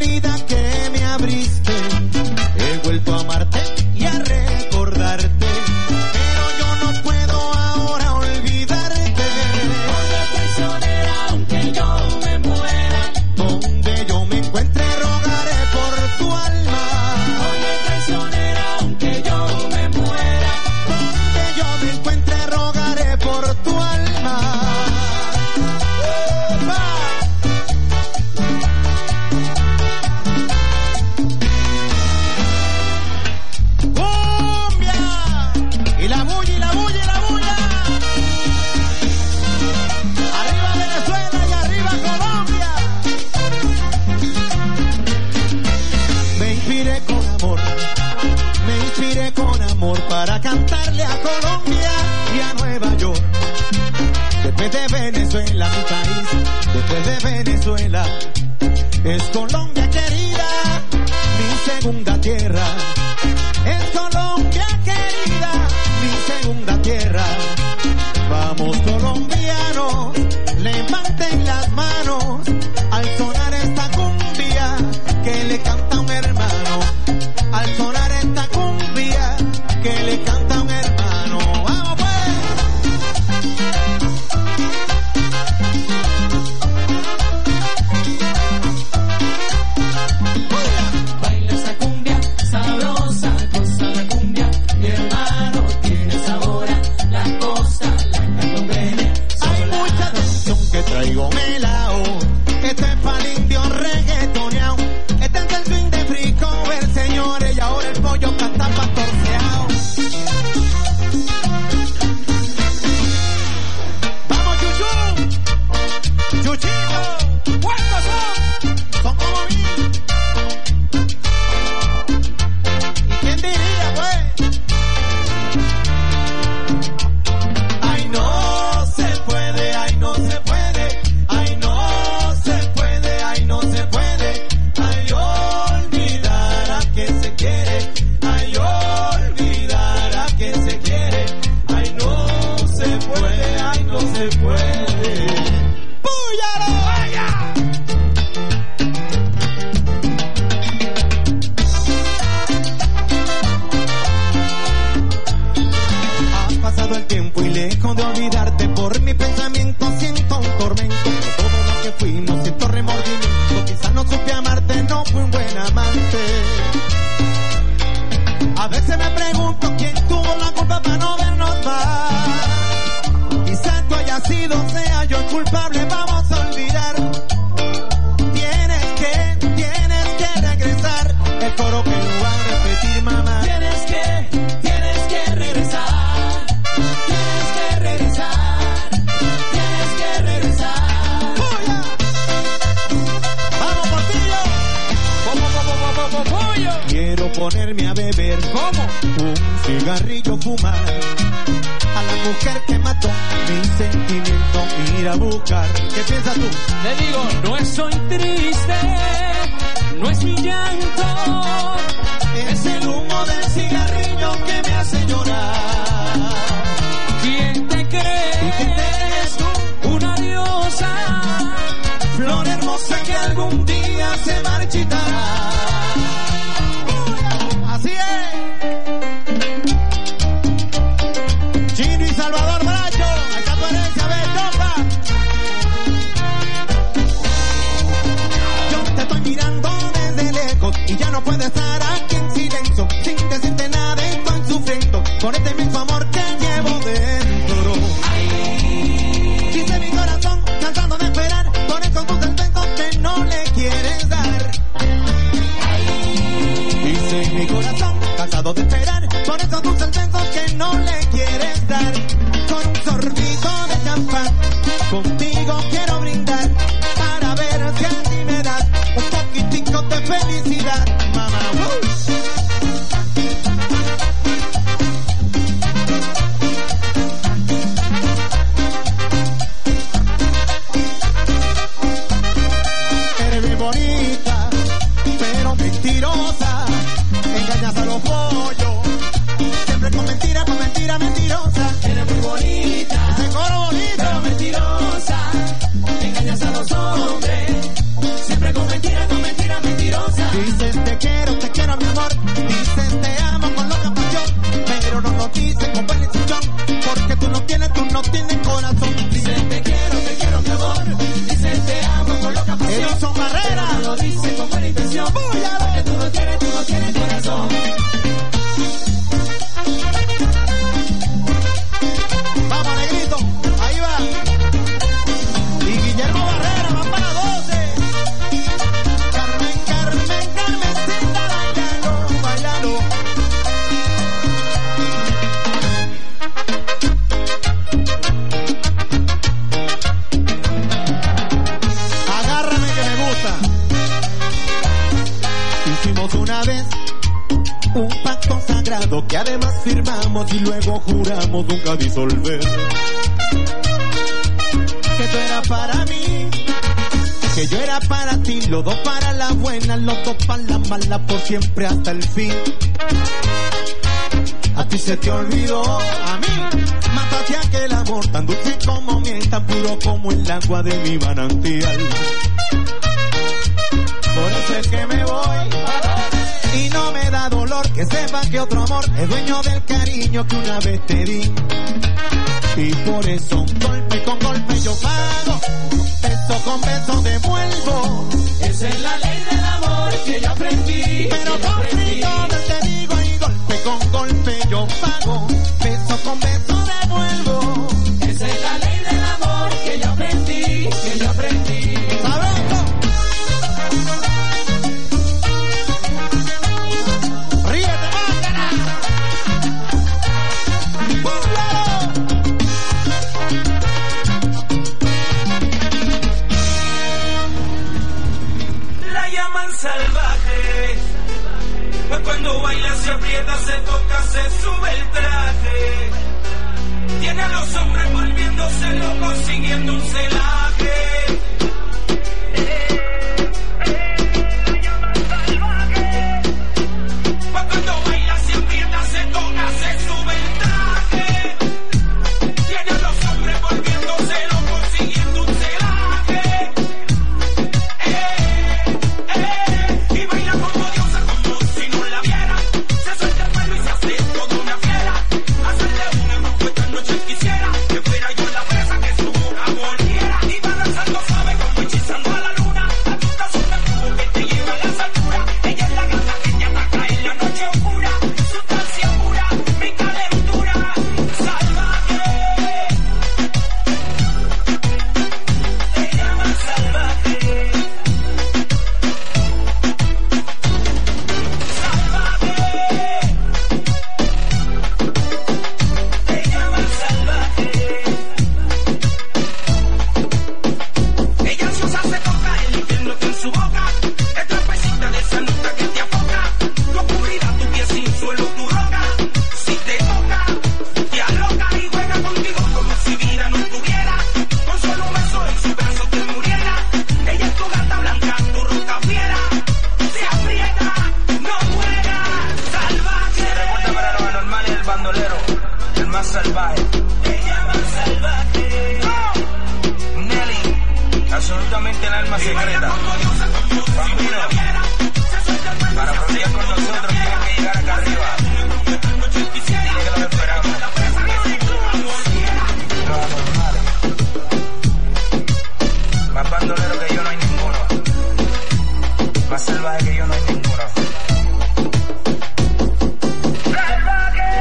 herida que me abriste. He vuelto a amarte y a recordarte, pero yo no puedo ahora olvidarte. Oye, traicionera, aunque yo me muera, donde yo me encuentre rogaré por tu alma. oye, traicionera, aunque yo me muera, Donde yo me encuentre rogaré por tu alma. ¡Cumbia! Y la bulla, y la bulla, y la bulla. Arriba Venezuela y arriba Colombia. Me inspiré con amor para cantarle a Colombia y a Nueva York. Después de Venezuela, mi país, después de Venezuela, es Colombia querida, mi segunda tierra. Es Colombia querida, mi segunda tierra. Vamos colombianos, levanten las manos al sonar esta cumbia que le canta un hermano. Al sonar esta cumbia que le canta un hermano. ¡Vamos pues! baila esa cumbia sabrosa, goza la cumbia, mi hermano tiene sabor a la costa, la conviene. Hay mucha atención que traigo melao. Este es pa'l indio reggaetoneao. Este es el swing de free cover, señores, y ahora el pollo canta pastorceao. ¡Vamos, Chuchu! ¡Chuchito! ¿Cuántos son? Son como 1000. ¿Y quién diría, pues? Ay, no se puede, ay, no se puede. Ay, no se puede, ay, no se puede. Ay, olvidar a quien se quiere. Ay, olvidar a quien se quiere. Ay, no se puede, ay, no se puede. ¡Púyalo! ¡Vaya! Ha pasado el tiempo y lejos de olvidarte, por mi pensamiento siento un tormento. Por todo lo que fuimos siento remordimiento. Quizás no supe amarte, no fui un buen amante. A veces me pregunto quién tuvo la culpa para no vernos más. Quizás tú hayas sido, sea yo el culpable, vamos a olvidar. Tienes que regresar. El coro que no va a repetir, mamá. Tienes que regresar, tienes que regresar, tienes que regresar. ¡Puya! ¡Vamos, Portillo! Quiero ponerme a beber. ¿Cómo? Un cigarrillo, fumar. A la mujer que mató mi sentimiento, ir a buscar. ¿Qué piensas tú? Le digo, no estoy triste, no es mi llanto, Es el humo del cigarrillo que me hace llorar. ¿quién te ¿Y quién cree? eres tú? Una diosa, Flor hermosa que algún día se marchitará. Así es. Chino y Salvador Bracho, acá tu herencia, ve, topa. Yo te estoy mirando desde lejos y ya no puedo estar aquí en silencio. Sin decirte nada estoy sufriendo por este mismo amor que llevo dentro. Dice mi corazón, cansado de esperar, por esos tus intentos que no le quieres dar. Dice mi corazón, cansado de esperar, por esos tus intentos que no le quieres dar. Con un sorbito de champán, contigo quiero brindar, para ver si a ti me das un poquitico de felicidad, mamá. Eres muy bonita, pero mentirosa, engañas a los pollos, siempre con mentira, mentirosa. eres muy bonita, Ese coro bonito, pero mentirosa, engañas a los hombres, siempre con mentira, mentirosa. lo dice con buena intención. Porque tú no tienes corazón. Vamos, negrito, ahí va. Y Guillermo Barrera va para 12. Carmencita, bailalo. Agárrame que me gusta. Hicimos una vez un pacto sagrado que además firmamos y luego juramos nunca disolver. Que tú eras para mí, que yo era para ti, los dos para la buena, los dos para la mala, por siempre hasta el fin. A ti se te olvidó, a mí mataste aquel amor tan dulce como miel, tan puro como el agua de mi manantial. Por eso es que me voy y no me da dolor que sepa que otro amor es dueño del cariño que una vez te di. Y por eso golpe con golpe yo pago, beso con beso devuelvo. Esa es la ley del amor que yo aprendí. Pero conmigo te digo y golpe con golpe yo pago, beso con beso devuelvo. Esa es la ley del amor que yo aprendí, ¡Sabroso! ¡Ríete, máquina! ¡Búfalo! La llaman salvaje, pues cuando baila se aprieta, se toca, se sube el traje. Tiene a los hombres volviéndose locos, siguiendo un celaje. La llaman salvaje, pues cuando baila se aprieta, se toca, se sube el traje. Tiene a los hombres volviéndose locos, siguiendo un celaje. Y baila como diosa, como si no la viera. Se suelta el pelo y se hace toda una fiera. Hacerle un embrujo esta noche quisiera que fuera yo la presa que su boca volviera. Y va danzando suave como hechizando a la luna. A tu brazo me empujo que te lleva a las alturas. Ella es la gata que te ataca en la noche oscura. Sustancia pura, mi calentura. Salvaje. Te llaman salvaje. Te llaman salvaje. Ella ansiosa se toca, el infierno está en su boca. Es trapecita de esa nota que te afoca. Tu oscuridad, tu pie sin suelo, tu roca. Si te toca, te aloca y juega contigo como si vida no tuviera. Con solo un beso en su brazo te muriera. Ella es tu gata blanca, tu roca fiera. Se aprieta, no juega, salvaje. Se reporta para los anormales el bandolero, el más salvaje. Te llaman salvaje. Nelly, absolutamente el alma secreta. Bambino, para frontear con nosotros tienes que llegar acá arriba. Dile que los esperamos. Los anormales. Más bandolero que yo no hay ninguno. Más salvaje que yo no hay ninguno. ¡Salvaje!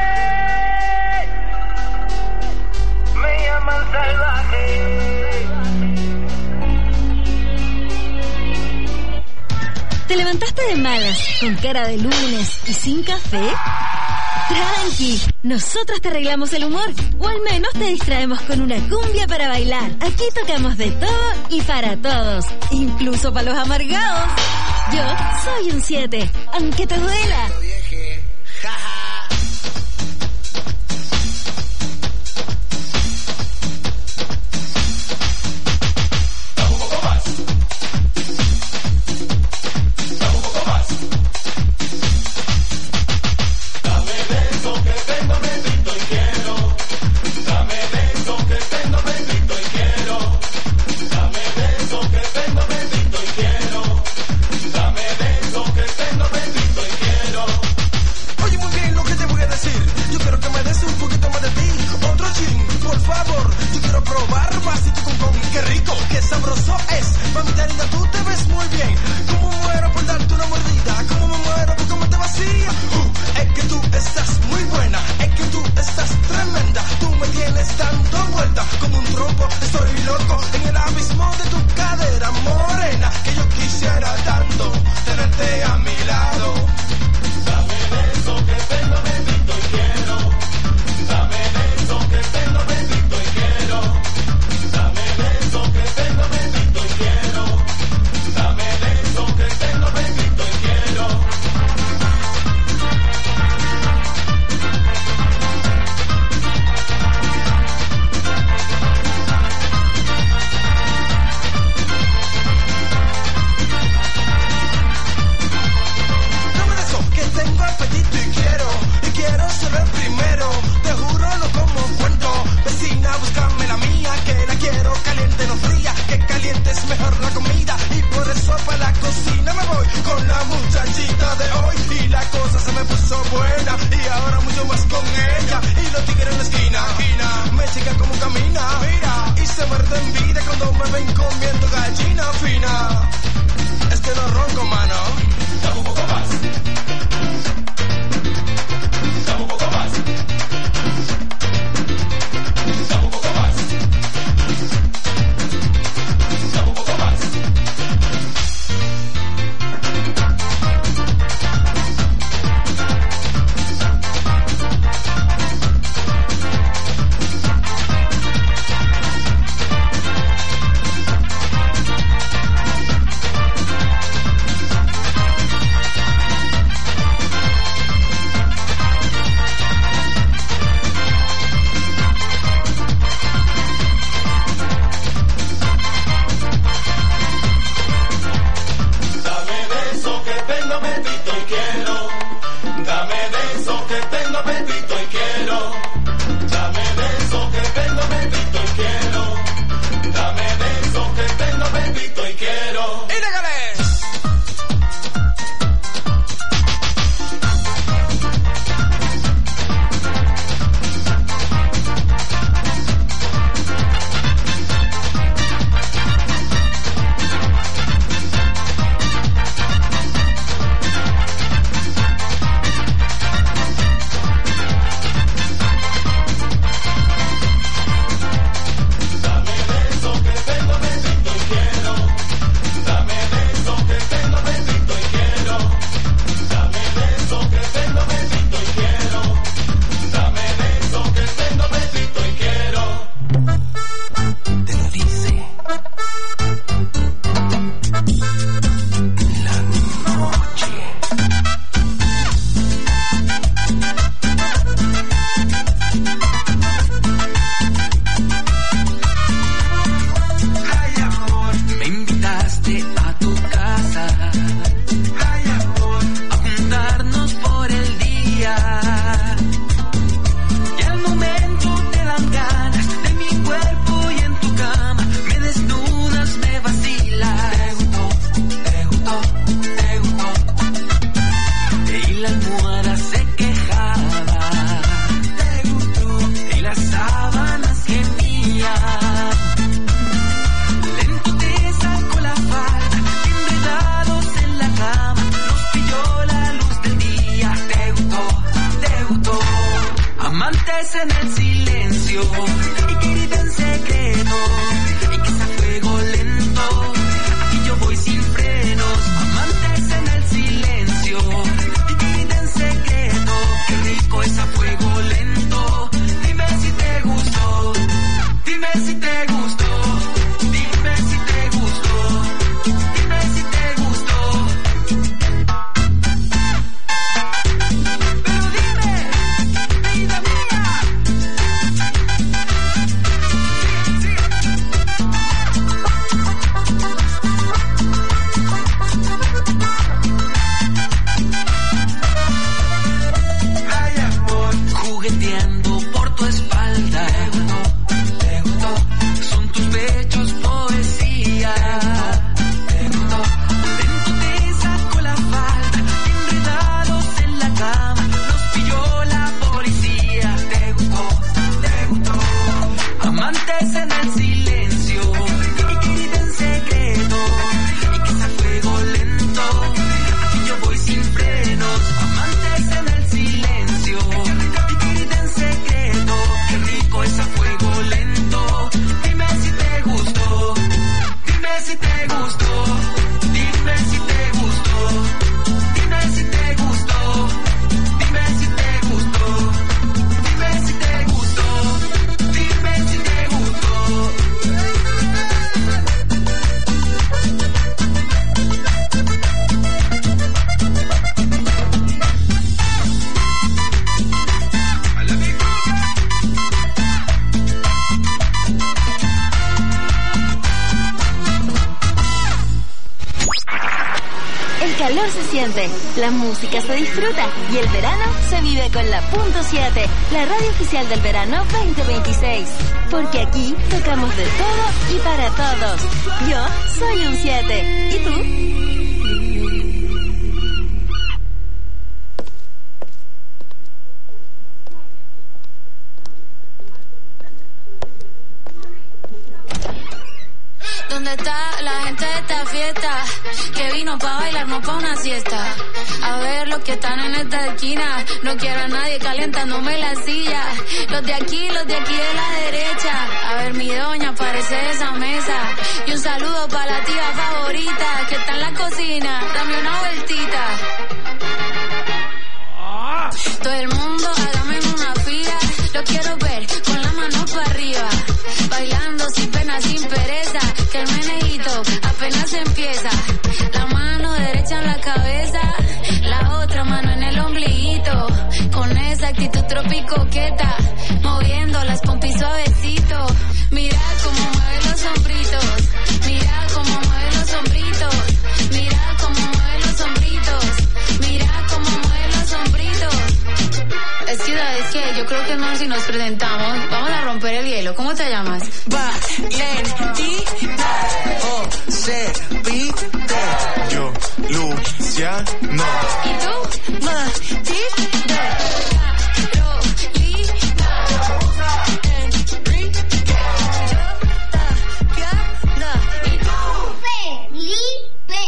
Me llaman salvaje. ¿Te levantaste de malas, con cara de lunes y sin café? Tranqui, nosotros te arreglamos el humor, o al menos te distraemos con una cumbia para bailar. Aquí tocamos de todo y para todos, incluso para los amargados. Yo soy un 7, aunque te duela. Dame beso que tengo bendito y quiero. cocina me voy con la muchachita de hoy y la cosa se me puso buena y ahora mucho más con ella y los tigres en la esquina me checan como camina, mira, y se muerden vida cuando me ven comiendo gallina fina. Es que no ronco, mano. Dame un poco más. Dame un poco más. Dame un poco más. Dame un poco más. La música se disfruta y el verano se vive con la .7, la radio oficial del verano 2026. Porque aquí tocamos de todo y para todos. Yo soy un 7. ¿Y tú? bailarnos pa' una siesta. A ver los que están en esta esquina. No quiero a nadie calentándome la silla. Los de aquí de la derecha. A ver mi doña, parece de esa mesa. Y un saludo pa' la tía favorita que está en la cocina. Dame una vueltita. Todo el mundo hágame una fila. Lo quiero ver con la mano para arriba. Bailando sin pena, sin pereza. Que el meneíto apenas empieza. La mano derecha en la cabeza. La otra mano en el ombliguito. Con esa actitud tropicoqueta. Moviendo las pompis suavecito. Mira cómo mueve los hombritos. Mira cómo mueve los hombritos. Mira cómo mueve los hombritos. Mira cómo mueve los hombritos. Es que yo creo que no, si nos presentamos, vamos a romper el hielo. ¿Cómo te llamas? Valentita. José Pite. Yo, Luciano. ¿Y tú? Matilde. Carolina. Enrique. Tatiana. ¿Y tú? Felipe.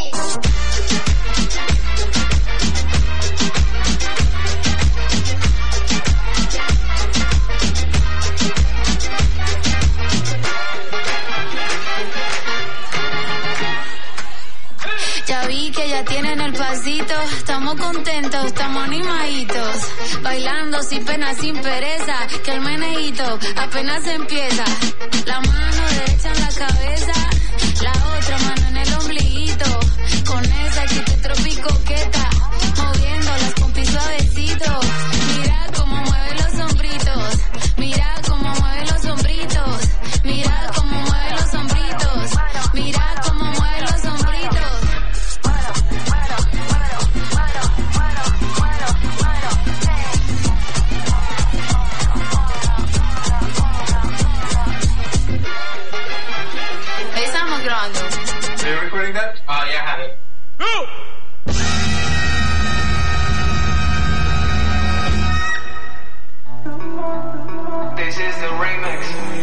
Ya vi que ya tienen el pasito. Estamos contentos, estamos animaditos. Bailando sin pena, sin pereza. Que el meneíto apenas empieza. La mano derecha en la cabeza. La otra mano en el ombliguito. Con esa actitud tropicoqueta. Moviendo las pompis suavecito. Mira cómo mueve los hombritos. Mira cómo mueve los hombritos. Mira cómo mueve los hombritos. Mira cómo mueve los hombritos. Estamos grabando. Are you recording that? Oh, yeah, I have it. This is the remix.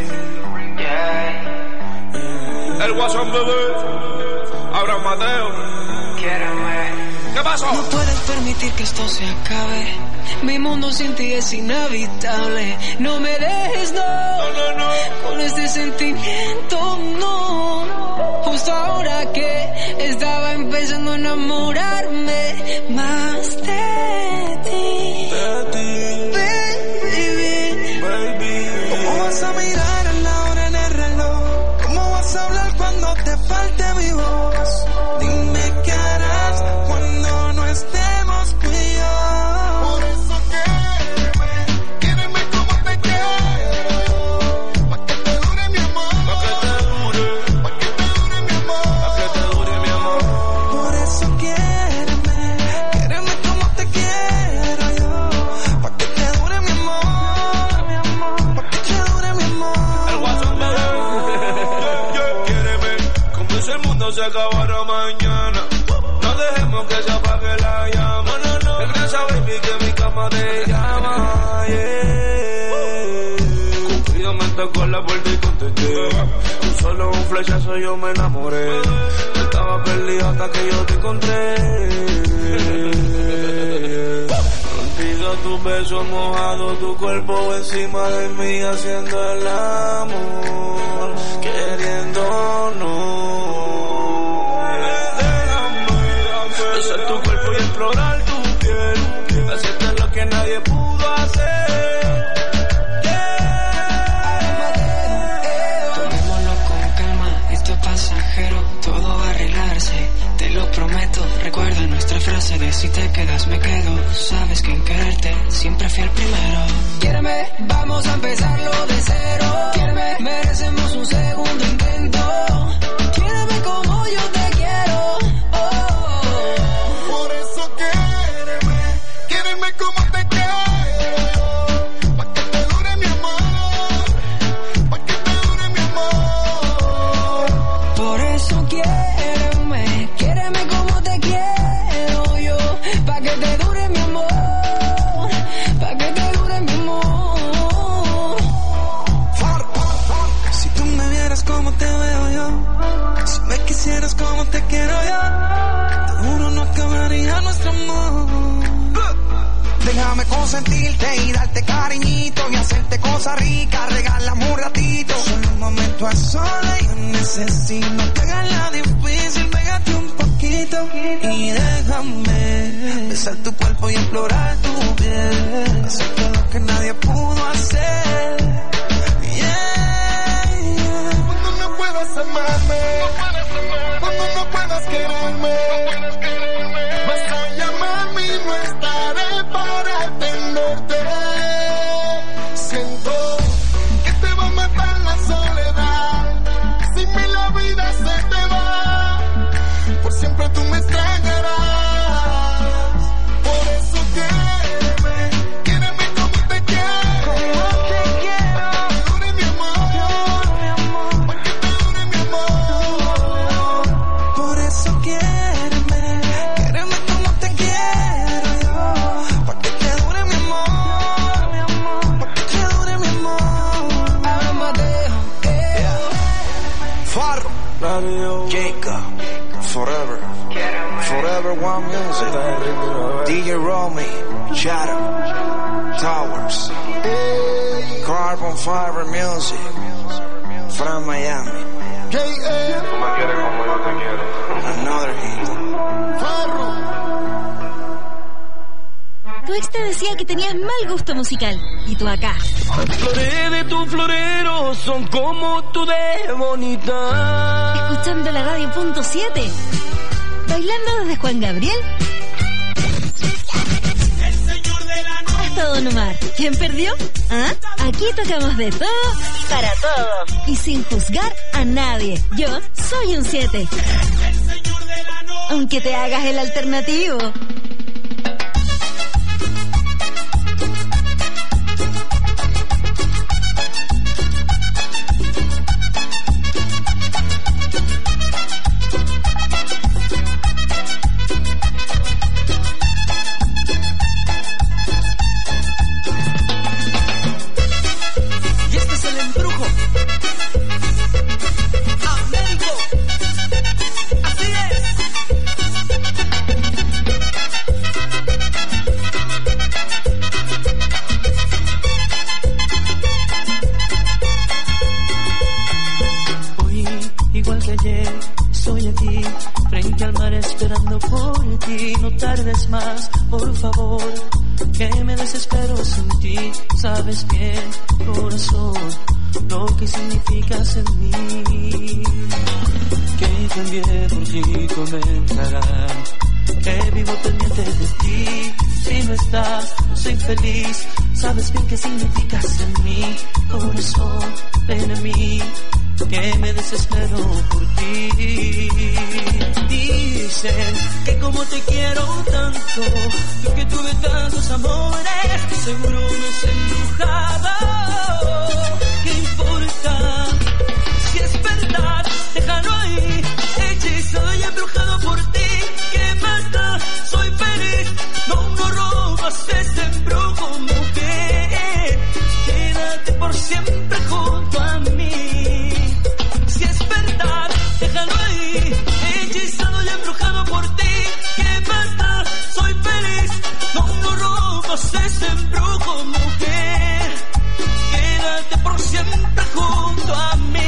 Yeah. El Guasón bebé. Abraham Mateo. Quiéreme. ¿Qué pasó? No puedes permitir que esto se acabe. Mi mundo sin ti es inhabitable. No me dejes, no. Con este sentimiento, no. Justo ahora que estaba empezando a enamorarme más de ti. Baby. ¿Cómo vas a mirar a la hora en el reloj? ¿Cómo vas a hablar cuando te falte mi voz? Dime qué harás cuando no estemos tú y yo. Por eso quédeme como te quiero. Pa' que te dure mi amor. Pa' que te dure mi amor. Pa' que te dure mi amor. Por eso quédeme como te quiero yo. Pa' que te dure mi amor. Pa' que te dure mi amor. El Guasón bebé. Quiéreme como si el mundo se acabara mañana. No dejemos que se apague la llama. Regresa, baby, que mi cama te llama. Yeah. Cupido me tocó la puerta y contesté. Tú solo un flechazo yo me enamoré. Estaba perdido hasta que yo te encontré. Contigo tus besos mojados, tu cuerpo encima de mí haciendo el amor, queriéndonos. Besar tu cuerpo y explorar tu piel, hacerte lo que nadie pudo hacer. Tomémoslo con calma, esto es pasajero, todo va a arreglarse, te lo prometo. Recuerda nuestra frase de si te quedas me quedo. Sabes que en quererte siempre fui el primero. Quiéreme, vamos a empezarlo de cero. Quiéreme, merecemos un segundo intento. Quiéreme como yo te quiero. Por eso quédeme como te quiero. Pa' que te dure mi amor. Pa' que te dure mi amor. Por eso quiéreme como te quiero yo. Pa' que te dure mi amor. Pa' que te dure mi amor. Si tú me vieras como te veo yo. Si me quisieras como te quiero yo. nuestro amor. Déjame consentirte y darte cariñito y hacerte cosas ricas, regálame un ratito. Solo un momento a solas yo necesito que hagas la difícil, pégate un poquito y déjame besar tu cuerpo y explorar tu piel, hacerte lo que nadie pudo hacer. Cuando no puedas amarme, cuando no puedas quererme, vas a llamarme y no estaré para atenderte. Siento que te va a matar la soledad, sin mí la vida se te va, por siempre tú me extrañarás. Por eso quédame como te quiero, dure mi amor, para que te dure mi amor. Por eso quédame como te quiero yo, para que te dure mi amor, para que te dure mi amor. Amadeo, Farro, Jacob, Forever One Music, DJ Romy, Shadow, Towers, Carbon Fiber Music, from Miami. Tú me quieres como yo te quiero. Another hit. Tu ex te decía que tenías mal gusto musical y tú acá, Flores de tu florero son como tú de bonita. escuchando la radio punto 7, bailando desde Juan Gabriel hasta Don Omar. ¿Quién perdió? ¿Ah? Aquí tocamos de todo para todos y sin juzgar a nadie. Yo soy un 7, aunque te hagas el alternativo. Y este es el embrujo. Américo. Así es. Hoy, igual que ayer, estoy aquí, frente al mar esperando por ti. No tardes más, por favor, que me desespero sin ti. Sabes bien, corazón, lo que significas en mí. Que cambié por ti, comenzará, que vivo pendiente de ti. Si no estás, no soy feliz. Sabes bien que significas en mí, corazón, ven a mí, que me desespero por ti. Dicen que como te quiero tanto, yo que tuve tantos amores, seguro me has embrujado. ¿Qué importa? Si es verdad, déjalo ahí, hechizado y embrujado por ti. ¿Qué más da? Soy feliz, no robas ese embrujo, mujer. Quédate por siempre junto a mí. Si es verdad, déjalo ahí, hechizado y embrujado por ti. ¿Qué más da? Soy feliz, no robas ese embrujo, mujer. Quédate por siempre junto a mí.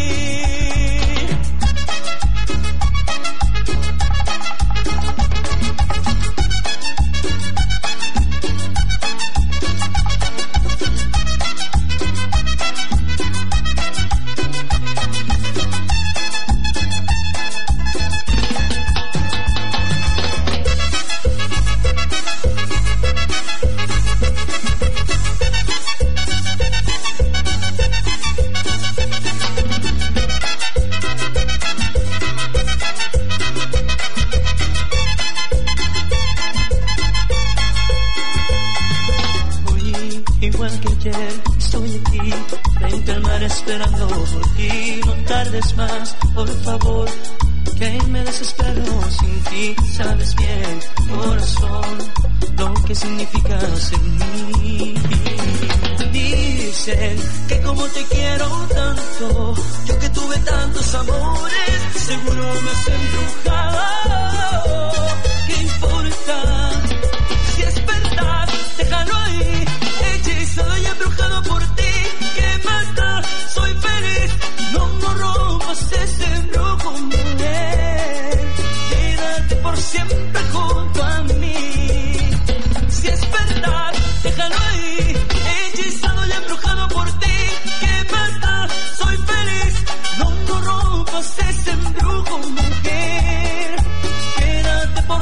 Igual que ayer, estoy aquí, frente al mar esperando por ti. No tardes más, por favor, que me desespero sin ti. Sabes bien, corazón, lo que significas en mí. Dicen que como te quiero tanto, yo que tuve tantos amores, seguro me has embrujado. ¿Qué importa?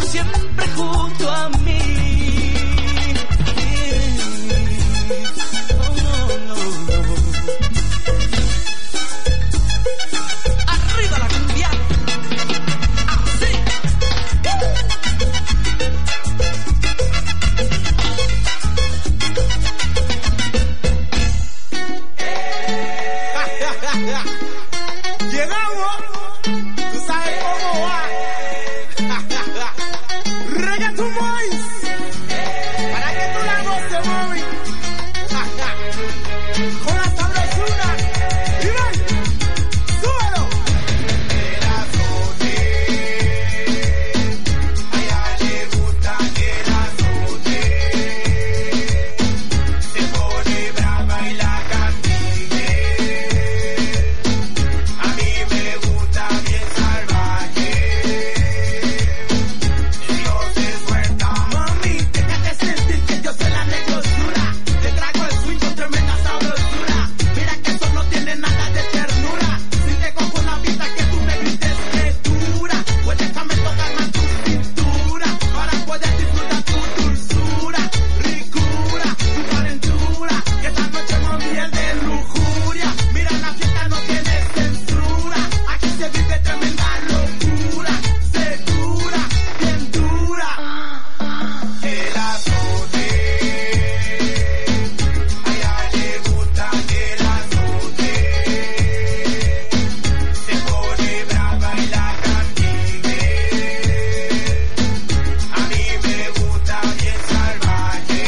siempre junto a mí. Oh, no, no, no. Arriba la cumbia. Así. Llegamos, tú sabes cómo va. Reggaeton Boys, para que tú la goces, mami. Con la sabrosura. Y ven, súbelo. El azote, a ella le gusta que la azote. Se pone brava y la castigue. A mí me gusta bien salvaje. Dios se suelta, mami, déjate sentir que yo soy la negrosura. Te traigo el swing con tremenda sabrosura. Mira que eso no tiene nada de ternura. Si te cojo una pista que tú me grites que dura, pues déjame tocar más tu cintura para poder disfrutar tu dulzura, ricura, tu calentura. Que esta noche mami es de lujuria. Mira la fiesta no tiene censura. Aquí se vive tremenda locura, segura, bien dura. El azote, a ella le gusta que la azote. Se pone brava y la castigue. A mí me gusta bien salvaje.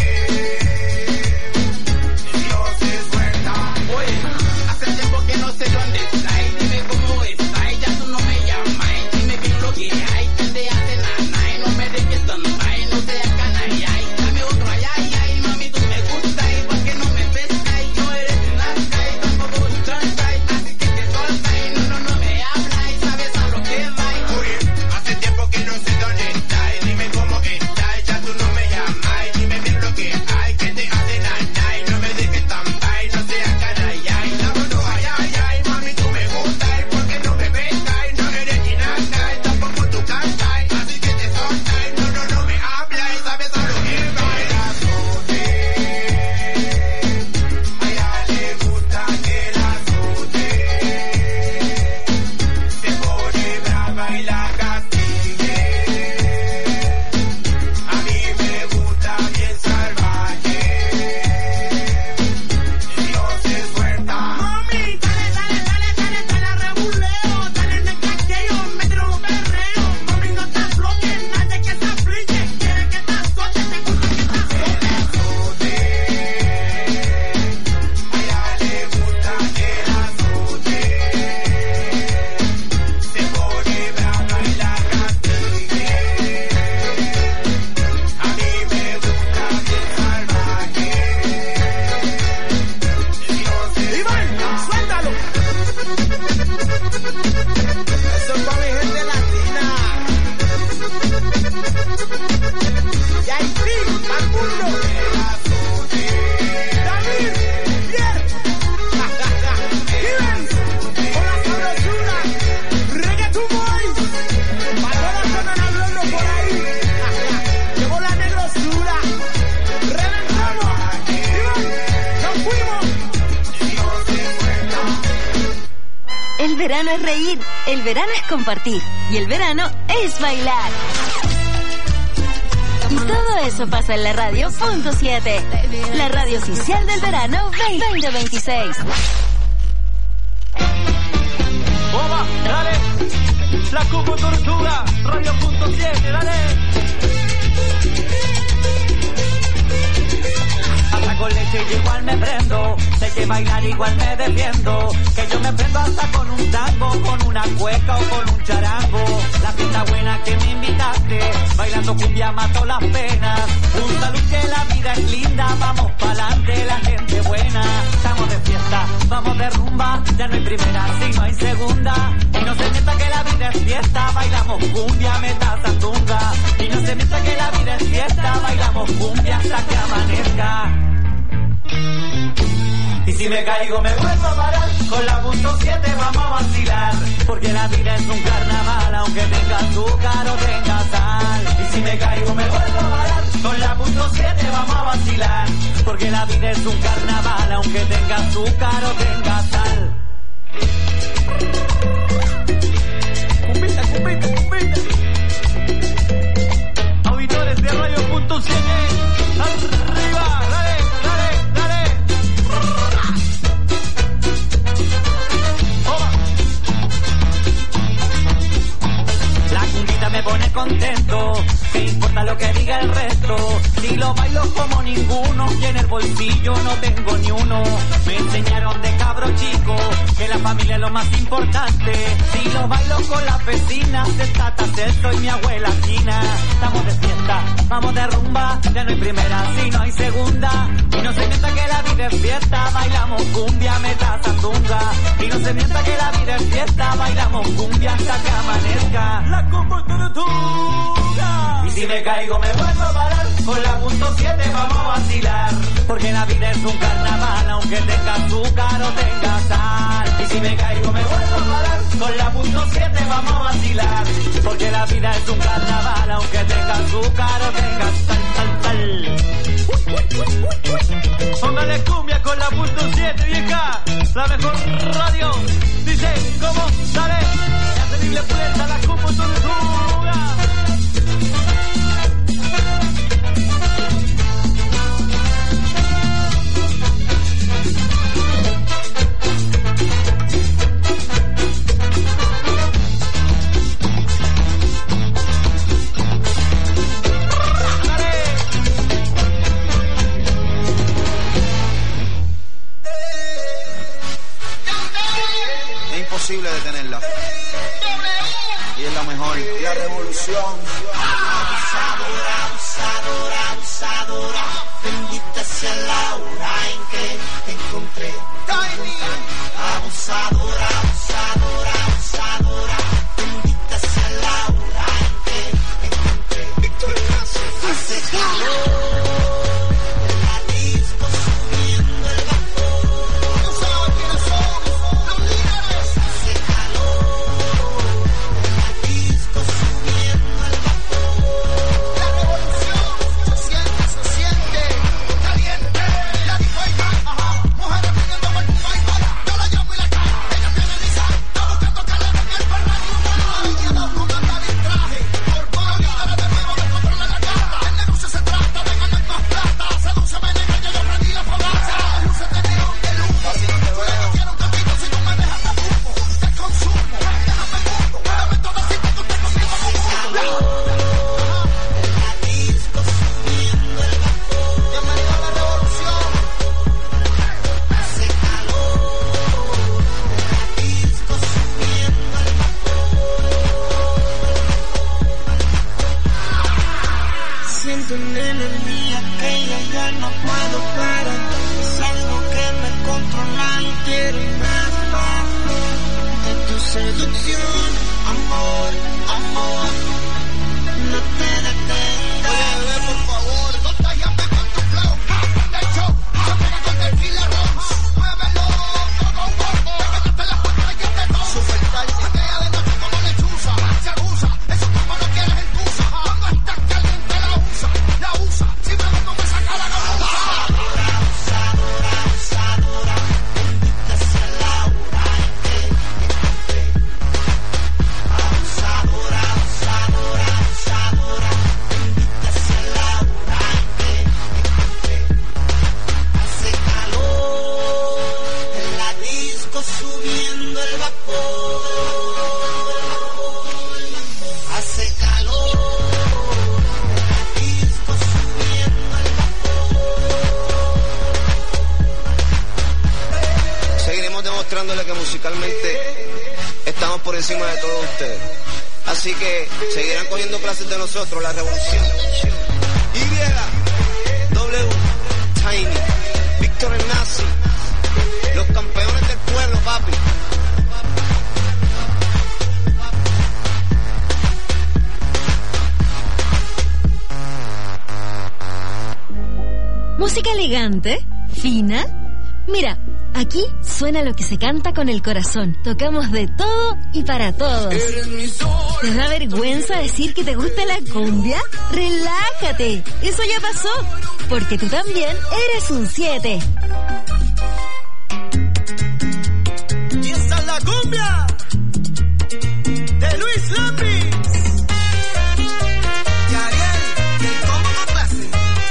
Dios se suelta. Oye, hace tiempo que no sé dónde está. Y dime cómo está. Y ya tú no me llamas. Y dime bien lo que hay. Que te hace nada. Y no me dejes stand-by. No seas canalla. Y dame otro allá. Y mami, tú me gusta. Y porque no me pesca. Y no eres blanca. Y tampoco tranca. Así que te solta. Y no me habla. Y sabes a lo que va. Oye, hace tiempo que no sé dónde está. Y dime cómo está. Y ya tú no me llamas. Y dime bien lo que hay. Que te hace nada. Y no me dejes stand-by. No seas canalla. Y dame otro allá. Y mami, tú me gusta. Y porque no me pesca. Y no eres chinaca. Y tampoco tú cantas. Así que te solta. Y no me habla. Y sabes a lo que va. El azote, a ella le gusta que la azote. Se pone brava y la castigue. A mí me gusta bien salvaje. Dios se suelta. Mami, dale a rebuleo. Dale en el caqueo, mételo los perreos. Mami, no te bloques, nadie que te aplique. Quiere que te azote, te gusta que te azote. El azote, a ella le gusta que la azote. Se pone brava y la castigue. A mí me gusta bien salvaje. Iván, suéltalo. Eso es para mi gente latina. Y Haití, al mundo. David, Pierre. Iván, con la sabrosura. Reggaeton Boys. Para todas las zonas hablando por ahí. Llegó la negrosura. Reventamos. Iván, nos fuimos. El verano es reír, el verano es compartir y el verano es bailar. Y todo eso pasa en la radio Punto 7, la radio oficial del verano 2026. Bomba, dale. La Cuco Tortuga, Radio Punto 7, dale. Hasta con leche y igual me prendo. Sé que bailar igual me defiendo. Que yo me prendo hasta con un tango, con una cueca o con un charango. La fiesta buena que me invitaste, bailando cumbia mato las penas. Un salud que la vida es linda, vamos pa'lante la gente buena. Estamos de fiesta, vamos de rumba, ya no hay primera, sino hay segunda. Y no se meta que la vida es fiesta, bailamos cumbia, meta sandunga. Y no se meta que la vida es fiesta, bailamos cumbia hasta que amanezca. Y si me caigo me vuelvo a parar, con la Punto 7 vamos a vacilar. Porque la vida es un carnaval, aunque tenga azúcar o tenga sal. Y vacilar, porque la vida es un carnaval, aunque tenga azúcar o tenga sal. Cumbita, cumbita, cumbita. Auditores de Radio.7, arriba, dale, dale, dale. La cumbita me pone contento, ¿qué importa lo que diga el resto? Si lo bailo como ninguno, y en el bolsillo no tengo ni uno. Me enseñaron de cabro chico que la familia es lo más importante. Si lo bailo con las vecinas, de Tata Celso y mi abuela China. Estamos de fiesta, vamos de rumba, ya no hay primera, si no hay segunda. Y no se mienta que la vida es fiesta, bailamos cumbia, meta sandunga. Y no se mienta que la vida es fiesta, bailamos cumbia hasta que amanezca. La comportura. Y si me caigo me vuelvo a parar, con la .7 vamos a vacilar, porque la vida es un carnaval, aunque tenga azúcar o tenga sal. Y si me caigo me vuelvo a parar, con la .7 vamos a vacilar, porque la vida es un carnaval, aunque tenga azúcar o tenga sal, sal, sal. Póngale cumbia con la .7, vieja, la mejor radio. Dice, ¿cómo sale? La terrible puerta, la comportura. Imposible detenerla. Y es la mejor. La revolución. Abusadora, abusadora, abusadora. Bendita sea la hora en que te encontré. Abusadora, abusadora, abusadora. Bendita sea la hora en que te encontré. Hace calor. Así que seguirán cogiendo clases de nosotros, la revolución. Y, W, Tiny, Víctor el Nazi, los campeones del pueblo, papi. Música elegante, fina. Mira, aquí suena lo que se canta con el corazón. Tocamos de todo y para todos. ¿Te da vergüenza decir que te gusta la cumbia? ¡Relájate! Eso ya pasó. porque tú también eres un 7. Y esta es la cumbia de Luis Lambis y Ariel, y el combo con clase.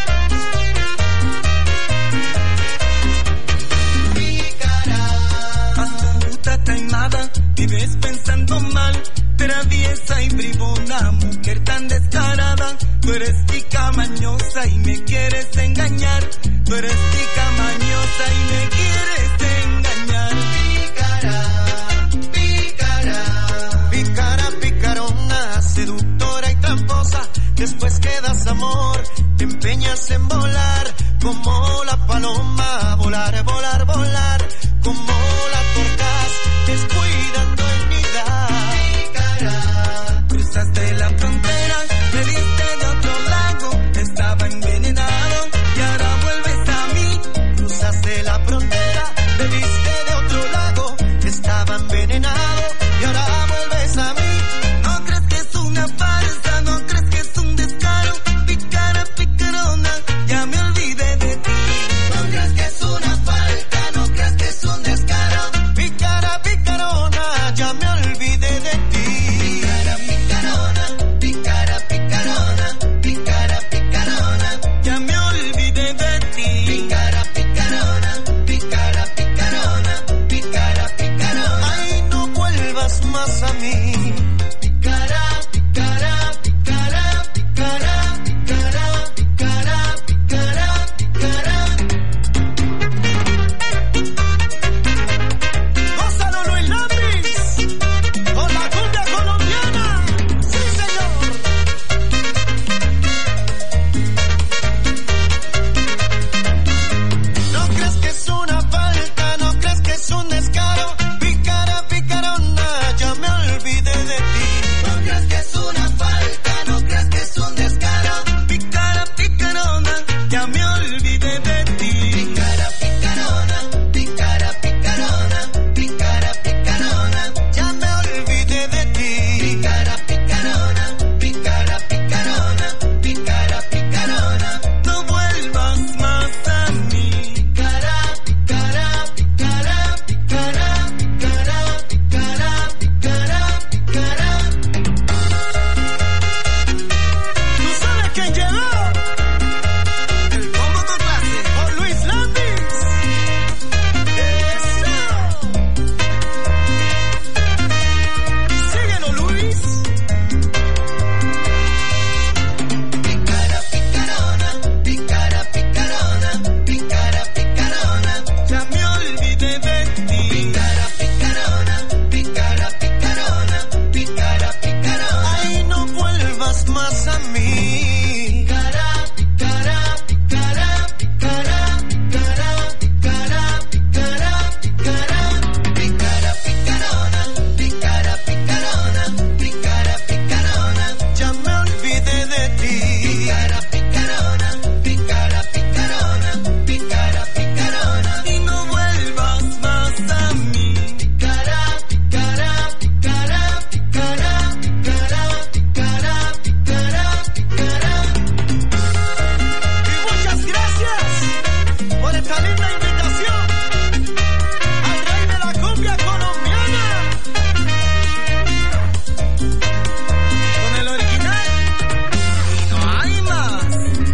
Pícara, astuta, taimada, vives pensando mal, traviesa y bribona, mujer tan descarada. Tú eres tica mañosa y me quieres engañar. Tú eres tica mañosa y me quieres engañar. Pícara, pícara, pícara, picarona, seductora y tramposa. Después que das amor, te empeñas en volar como la paloma. Volar, volar, volar como la torcaz, descuidando el nidal. Pícara, cruzaste la frontera, me diste de otro lago, estaba envenenado y ahora vuelves a mí. Cruzaste la frontera, me diste de otro lago, estaba envenenado y ahora vuelves a mí. No crees que es una farsa, no crees que es un descaro. Pícara, picarona, ya me olvidé de ti. No crees que es una falta, no crees que es un descaro. Pícara, picarona, ya me olvidé de ti. Pícara, picarona, pícara, picarona, pícara, picarona, ya me olvidé de ti. Pícara, picarona, pícara, picarona, pícara, picarona. Ay, no vuelvas más a mí. Pícara, pícara, pícara, pícara, pícara, pícara, pícara, pícara. Gózalo, Luis Lambis, con la cumbia colombiana. Sí, señor. No crees que es una falta, no crees que es un descaro. Pícara, picarona, ya me olvidé de ti. No crees que es una falta, no crees que es un descaro. Pícara, picarona, ya me olvidé de ti. Pícara, picarona, pícara, picarona, pícara, picarona, ya me olvidé de ti. Pícara, picarona, pícara, picarona, pícara, picarona, no vuelvas más a mí. Pícara, pícara, pícara, pícara, pícara, pícara, pícara, pícara. ¿Tú sabes quién llegó? El combo con clase por Luis Lambis. Eso. Síguelo, Luis. Pícara, picarona, pícara, picarona, pícara, picarona, ya me olvidé de ti. Pícara, picarona, pícara, picarona, pícara, picarona. Ay, no vuelvas más a mí. Pícara, pícara, pícara, pícara, pícara, pícara, pícara, pícara. Pícara, picarona, pícara, picarona, pícara, picarona, ya me olvidé de ti. Pícara, picarona, pícara, picarona, pícara, picarona, y no vuelvas más a mí. Pícara, pícara, pícara, pícara, pícara, pícara, pícara, pícara. Y muchas gracias por esta linda invitación al rey de la cumbia colombiana. Con el original y no hay más.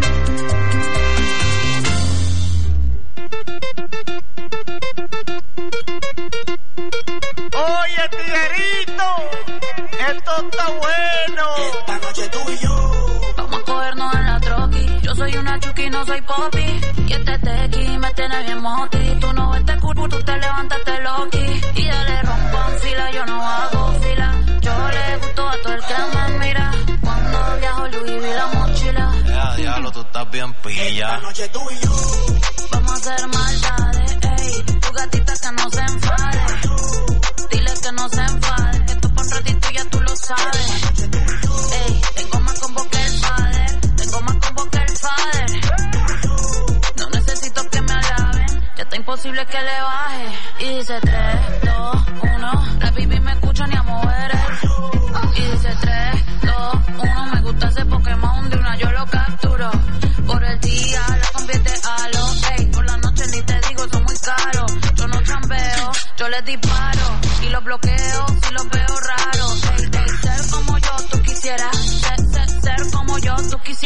Oye, tiguerito, esto está bueno. Esta noche tú y yo. Vamos a cogernos en la troqui. Yo soy una chuki, no soy popi. Y este tequi me tiene bien moti. Tú no ves este culo, tú te levantas, te loqui. Y ya le rompan fila, yo no hago fila. Yo le gusto a todo el que me mira. Cuando viajo, Louis vi la mochila. Ya, diablo, tú estás bien pilla. Esta noche tú y yo. Vamos a hacer maldades, ey. Tu gatita que no se enfade. Dile que no se enfade. Que esto pa' un ratito ya tú lo sabes. Ey, tengo más combo que el father. Tengo más combo que el father. No necesito que me alaben. Ya está imposible que le baje. Y dice 3, 2, 1. La baby me escucha ni a mover. Y dice 3, 2, 1. Me gusta ese Pokémon de una yo lo capturo. Por el día la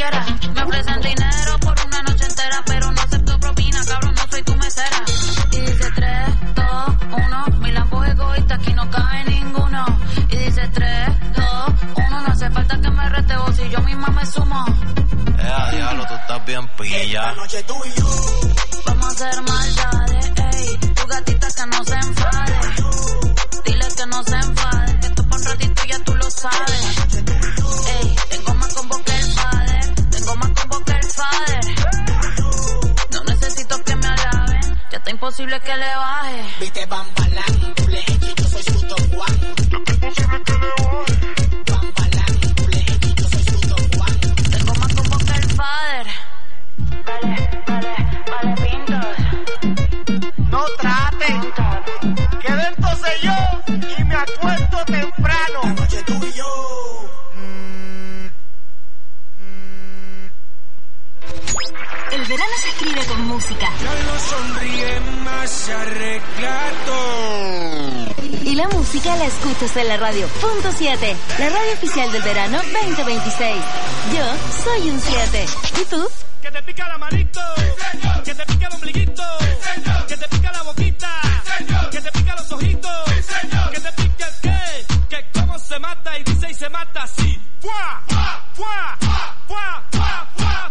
quiera. Me ofrecen dinero por una noche entera, pero no acepto propina, cabrón, no soy tu mesera. Y dice 3, 2, 1, mi lampo es egoísta, aquí no cabe ninguno. Y dice 3, 2, 1, no hace falta que me rete vos, si yo misma me sumo. Diablo, tú estás bien pilla. Esta noche tú y yo vamos a hacer maldades, ey. Tu gatita que no se enfade. Dile que no se enfade, que esto por un ratito ya tú lo sabes. Ey, tengo más combo que el father, tengo más combo que el father. No necesito que me alaben, ya está imposible que le baje. viste Bambalán, doble X, yo soy su Don Juan. Bambalán, doble X, yo soy su Don Juan. Tengo más combo que el father. Vale, pintos. No traten, que entonces yo y me acuesto temprano. Esta noche tú y yo. El verano se escribe con música. Ya no sonríe más arreglado. Y la música la escuchas en la radio. Punto 7, la radio oficial del verano 2026. Yo soy un 7. ¿Y tú? Que te pica la manito, que te pica el ombliguito, que te pica la boquita, que te pica los ojitos, que te pica el qué, que cómo se mata y dice y se mata así. ¡Fua! ¡Fua! ¡Fua! ¡Fua! ¡Fua! ¡Fua!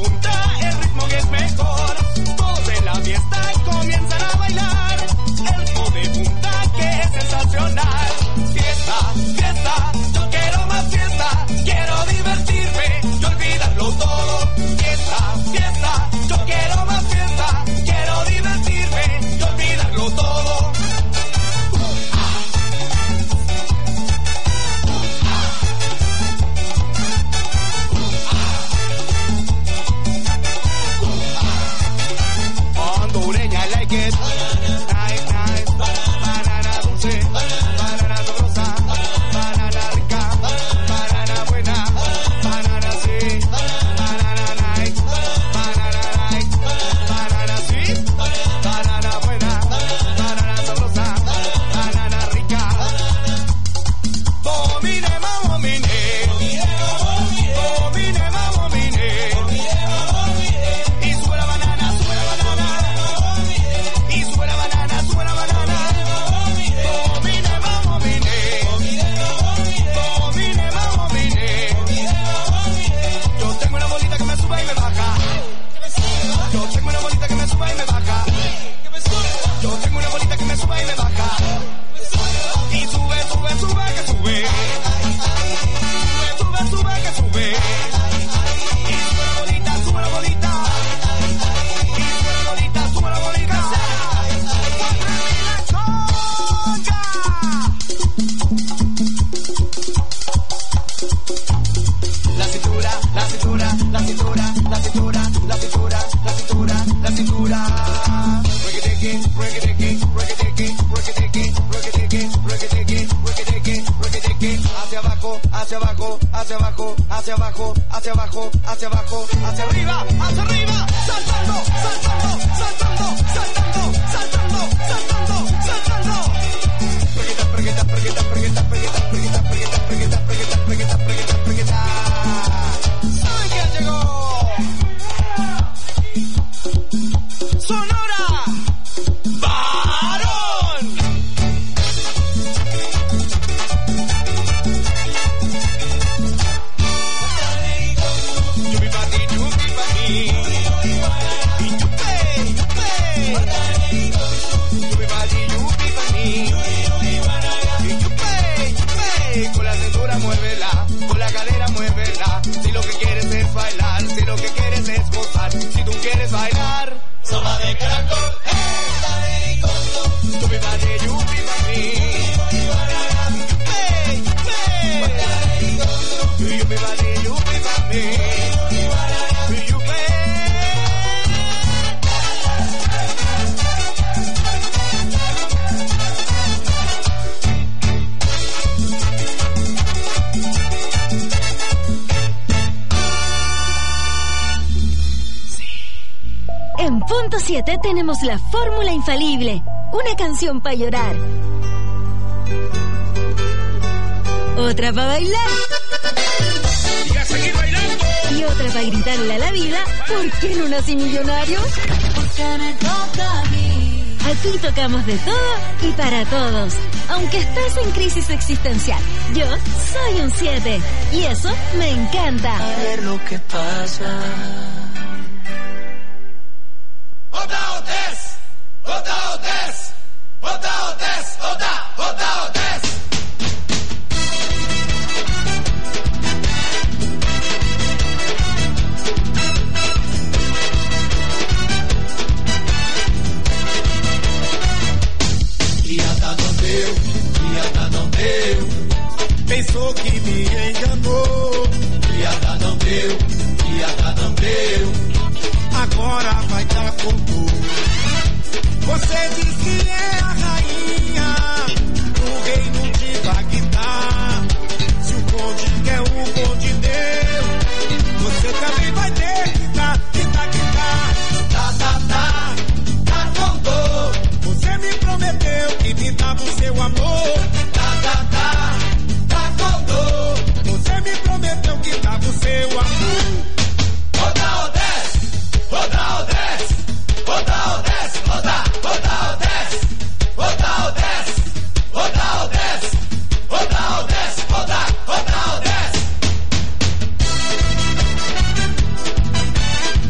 punta, el ritmo que es mejor. Todos en la fiesta comienzan a bailar. El ritmo de punta que es sensacional. Fiesta, fiesta, yo quiero más fiesta. Quiero divertirme y olvidarlo todo. Fiesta, fiesta, yo quiero más fiesta. Quiero divertirme y olvidarlo todo. Hondureña, I like it. Nice, nice. Banana dulce, banana sabrosa, banana rica, banana buena, banana sí, banana nice, banana sweet, banana buena, banana sabrosa, banana rica. Domine, mamomine, domine, mamomine, y sube la banana, sube la banana. Y sube la banana, sube la banana. Domine, mamomine. Domine, mamomine. Yo tengo una bolita que me sube y me baja. Yo tengo una bolita que me sube y me baja. Yo tengo una bolita que me sube y me baja. Y sube, sube, sube, que sube. Sube, sube, sube, que sube. Y sube la bolita, sube la bolita. Y sube la bolita, sube la bolita. La cintura, la cintura, la cintura, la cintura, la cintura, la cintura, la cintura. Reggae-diggy, reggae-diggy, reggae-diggy, reggae-diggy, reggae-diggy, reggae-diggy, reggae-diggy, reggae-diggy. Hacia abajo, hacia abajo, hacia abajo, hacia abajo, hacia abajo, hacia abajo, hacia arriba, saltando, saltando, saltando, saltando, saltando, saltando, saltando. Pregueta, pregueta, pregueta, pregueta, pregueta, pregueta, pregueta, pregueta, pregueta, pregueta, pregueta, pregueta. ¿Saben quién llegó? Sonora Varón. Yupi pati, yupi pati. Y yupe, yupe. Yupi pati, yupi pati. Y yupe, yupe. Con la cintura muévela, con la cadera muévela. Si lo que quieres es bailar, si lo que quieres es gozar, si tú quieres bailar, sopa de caracol. Yupi pati, yupi pati. Yupi, yupi. Yupi pati, yupi pati. Yupi. En punto 7 tenemos la fórmula infalible. Una canción para llorar. Otra para bailar. Y a seguir bailando. Y otra para gritarle a la vida, ¿por qué no nací millonario? Porque me toca a mí. Aquí tocamos de todo y para todos. Aunque estés en crisis existencial, yo soy un 7. Y eso me encanta. A ver lo que pasa. Otra Otes, otra Otes, otra Otes, otra Otes. E ata não deu, pensou que me enganou. E ata não deu, agora vai dar como. Você diz que é a rainha do reino de Bagdá. Se o conde quer, o conde deu. Você também vai ter que dar, tá com dor. Você me prometeu que me dava o seu amor. Tá com dor. Você me prometeu que dava o seu amor. Oda Odes, oda Odes, oda Odes, oda Odes, oda Odes, oda Odes, oda Odes, oda Odes.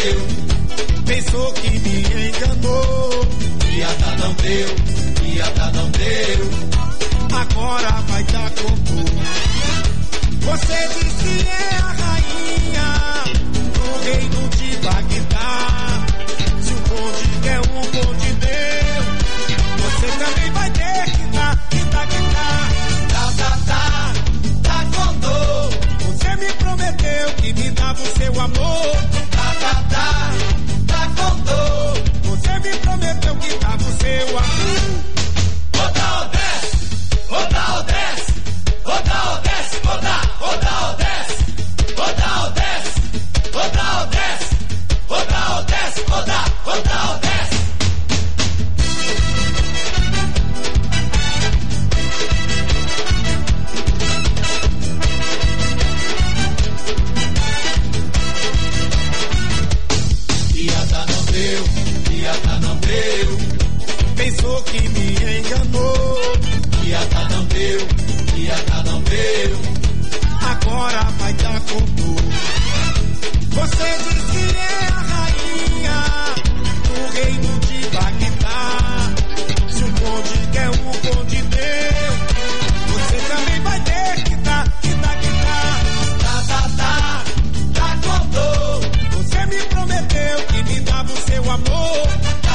deu. Pensou que me enganou. Ia dar, não deu. Ia dar, não deu. Agora vai dar com tudo. Você diz que é a rainha do reino de Bagdá. Se o bonde der, um bonde deu. Você também vai ter que dar, que dar, que dar. Tá com dor. Você me prometeu que me dava o seu amor. Tá com dor. Você me prometeu que dava o seu amor. Roda ou desce, roda ou desce, roda ou desce, roda ou desce, roda ou desce, roda ou desce, roda ou desce, roda ou desce. Não deu, pensou que me enganou. Iata não deu, Iata não deu. Agora vai dar com tudo. Você diz que é a rainha do reino de Bagdá. Se o bonde quer, um bonde deu. Você também vai ter que dar, que dar, que dar. Tá com dor. Você me prometeu que me dava o seu amor.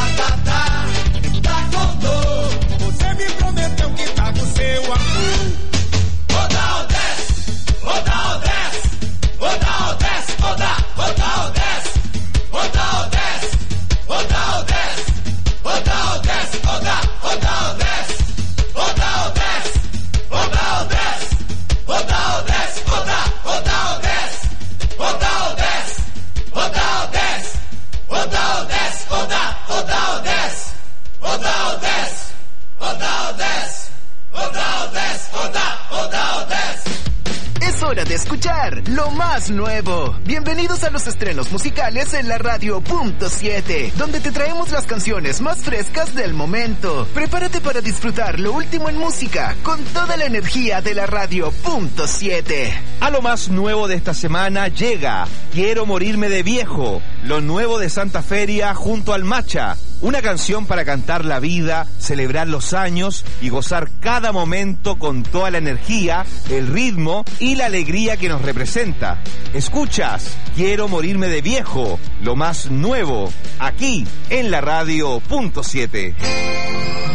Tá com dor. Você me prometeu que dava o seu amor. Roda ou desce, roda ou desce, roda ou desce, roda ou desce, roda ou desce, roda ou desce, roda ou desce, roda ou desce, roda ou desce, roda ou desce, roda ou desce, roda ou desce, roda ou desce, roda ou desce, roda ou desce, roda ou desce, roda ou desce, roda ou desce, roda ou desce, roda ou desce. Es hora de escuchar lo más nuevo. Bienvenidos a los estrenos musicales en la radio Punto 7, donde te traemos las canciones más frescas del momento. Prepárate para disfrutar lo último en música con toda la energía de la radio Punto 7. A lo más nuevo de esta semana llega Quiero morirme de viejo, lo nuevo de Santa Feria junto al Macha. Una canción para cantar la vida, celebrar los años y gozar cada momento con toda la energía, el ritmo y la alegría que nos representa. Escuchas Quiero morirme de viejo, lo más nuevo, aquí en la radio Punto 7.